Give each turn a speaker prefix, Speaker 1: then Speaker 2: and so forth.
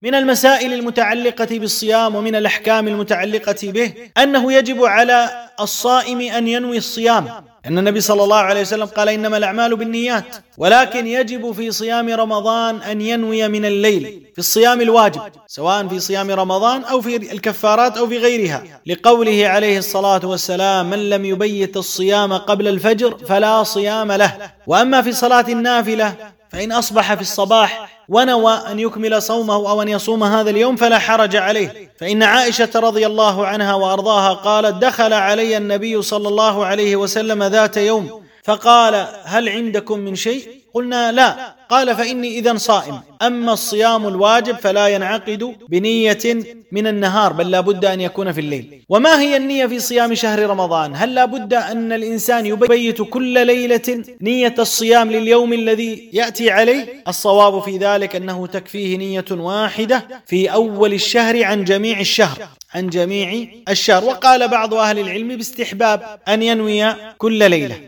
Speaker 1: من المسائل المتعلقة بالصيام ومن الأحكام المتعلقة به أنه يجب على الصائم أن ينوي الصيام، أن النبي صلى الله عليه وسلم قال إنما الأعمال بالنيات، ولكن يجب في صيام رمضان أن ينوي من الليل في الصيام الواجب، سواء في صيام رمضان أو في الكفارات أو في غيرها، لقوله عليه الصلاة والسلام: من لم يبيت الصيام قبل الفجر فلا صيام له. وأما في صلاة النافلة فإن أصبح في الصباح ونوى أن يكمل صومه أو أن يصوم هذا اليوم فلا حرج عليه، فإن عائشة رضي الله عنها وأرضاها قالت: دخل علي النبي صلى الله عليه وسلم ذات يوم فقال: هل عندكم من شيء؟ قلنا: لا. قال: فإني إذن صائم. أما الصيام الواجب فلا ينعقد بنية من النهار، بل لا بد أن يكون في الليل. وما هي النية في صيام شهر رمضان؟ هل لا بد أن الإنسان يبيت كل ليلة نية الصيام لليوم الذي يأتي عليه؟ الصواب في ذلك أنه تكفيه نية واحدة في أول الشهر عن جميع الشهر، وقال بعض أهل العلم باستحباب أن ينوي كل ليلة.